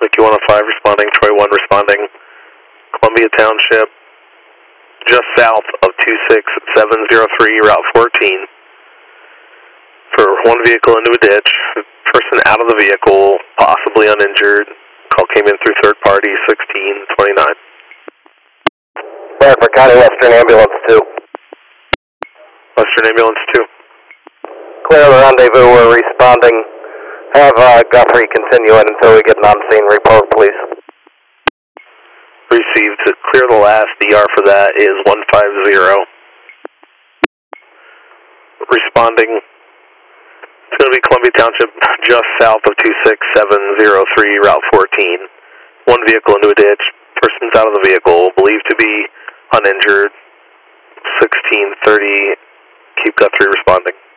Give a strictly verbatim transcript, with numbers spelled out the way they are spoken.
Mickey one oh five responding, Troy one responding, Columbia Township, just south of two six seven zero three, Route fourteen. For one vehicle into a ditch, person out of the vehicle, possibly uninjured. Call came in through third party, sixteen twenty-nine. Bradford County Western Ambulance two. Western Ambulance two. Clear the rendezvous, we're responding. Have uh, Guthrie continue it until we get an on-scene report, please. Received. To clear the last D R for that is one five zero. Responding. It's going to be Columbia Township, just south of two six seven zero three, Route fourteen. One vehicle into a ditch. Person's out of the vehicle, believed to be uninjured. sixteen thirty. Keep Guthrie responding.